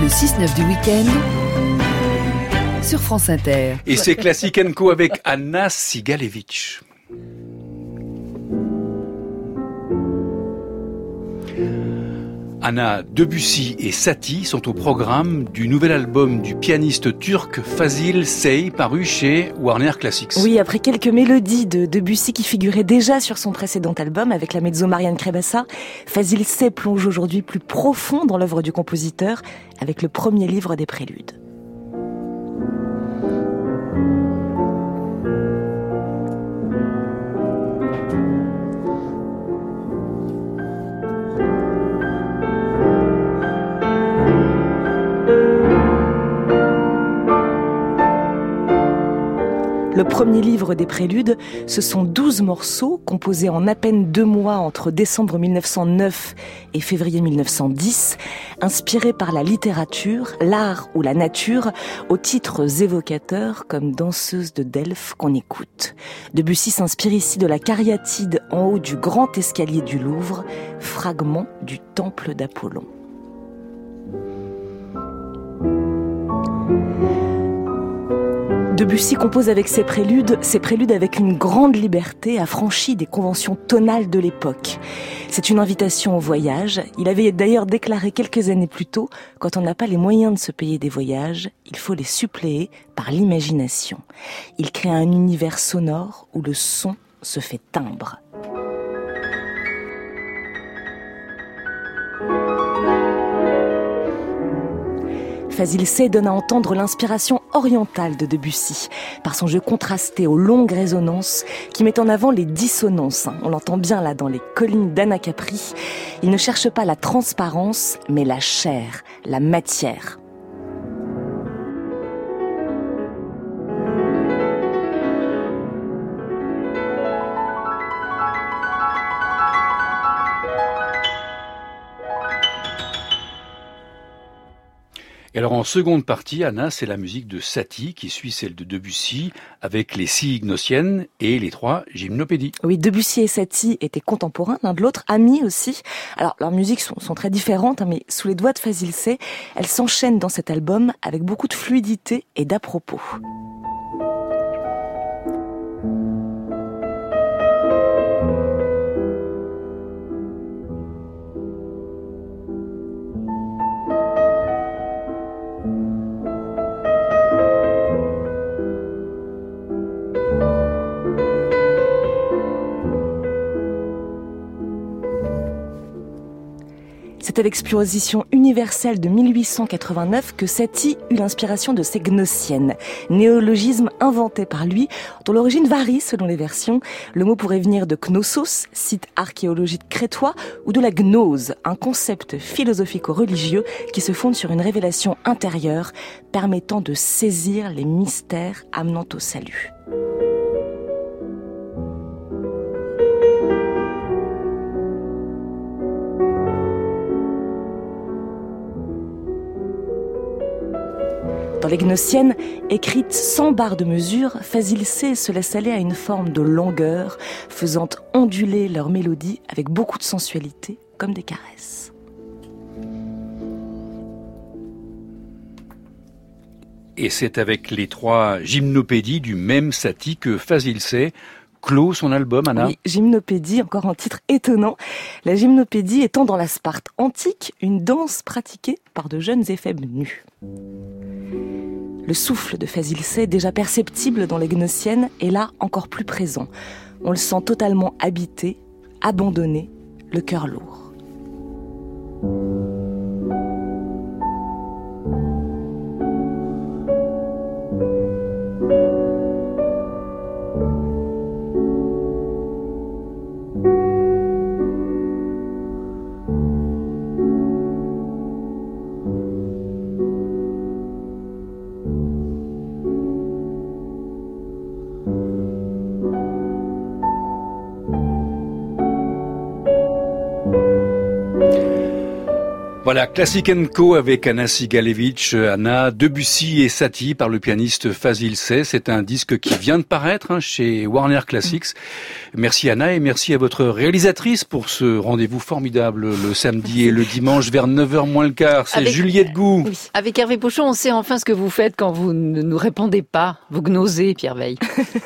6-9 du week-end sur France Inter. Et c'est Classic & Co avec Anna Sigalevich. Anna, Debussy et Satie sont au programme du nouvel album du pianiste turc Fazil Say, paru chez Warner Classics. Oui, après quelques mélodies de Debussy qui figuraient déjà sur son précédent album avec la mezzo Marianne Krebassa, Fazil Say plonge aujourd'hui plus profond dans l'œuvre du compositeur avec le premier livre des préludes. Le premier livre des préludes, ce sont 12 morceaux composés en à peine 2 mois entre décembre 1909 et février 1910, inspirés par la littérature, l'art ou la nature, aux titres évocateurs comme Danseuse de Delphes qu'on écoute. Debussy s'inspire ici de la cariatide en haut du grand escalier du Louvre, fragment du temple d'Apollon. Debussy compose avec ses préludes avec une grande liberté, affranchie des conventions tonales de l'époque. C'est une invitation au voyage. Il avait d'ailleurs déclaré quelques années plus tôt, quand on n'a pas les moyens de se payer des voyages, il faut les suppléer par l'imagination. Il crée un univers sonore où le son se fait timbre. Fazil Say donne à entendre l'inspiration orientale de Debussy, par son jeu contrasté aux longues résonances qui met en avant les dissonances. On l'entend bien là dans les collines d'Anacapri. Il ne cherche pas la transparence, mais la chair, la matière. Et alors en seconde partie, Anna, c'est la musique de Satie qui suit celle de Debussy avec les 6 gnossiennes et les 3 gymnopédies. Oui, Debussy et Satie étaient contemporains l'un de l'autre, amis aussi. Alors leurs musiques sont très différentes, mais sous les doigts de Fazil Say, elles s'enchaînent dans cet album avec beaucoup de fluidité et d'à-propos. C'est à l'exposition universelle de 1889 que Satie eut l'inspiration de ces gnossiennes, néologisme inventé par lui, dont l'origine varie selon les versions. Le mot pourrait venir de Knossos, site archéologique crétois, ou de la gnose, un concept philosophico-religieux qui se fonde sur une révélation intérieure permettant de saisir les mystères amenant au salut. Dans les gnossiennes, écrites sans barre de mesure, Fazil Say se laisse aller à une forme de longueur, faisant onduler leur mélodie avec beaucoup de sensualité, comme des caresses. Et c'est avec les 3 gymnopédies du même Satie que Fazil Say clôt son album, Anna. Oui, Gymnopédie, encore un titre étonnant. La gymnopédie étant dans la Sparte antique, une danse pratiquée par de jeunes éphèbes nus. Le souffle de Fazil Say, déjà perceptible dans les gnossiennes, est là encore plus présent. On le sent totalement habité, abandonné, le cœur lourd. Voilà, Classic & Co avec Anna Sigalevitch, Anna, Debussy et Satie par le pianiste Fazil Say. C'est un disque qui vient de paraître chez Warner Classics. Merci Anna et merci à votre réalisatrice pour ce rendez-vous formidable le samedi et le dimanche vers 9h moins le quart. C'est Juliette Gou. Oui. Avec Hervé Pochon, on sait enfin ce que vous faites quand vous ne nous répondez pas. Vous gnosez, Pierre Veil.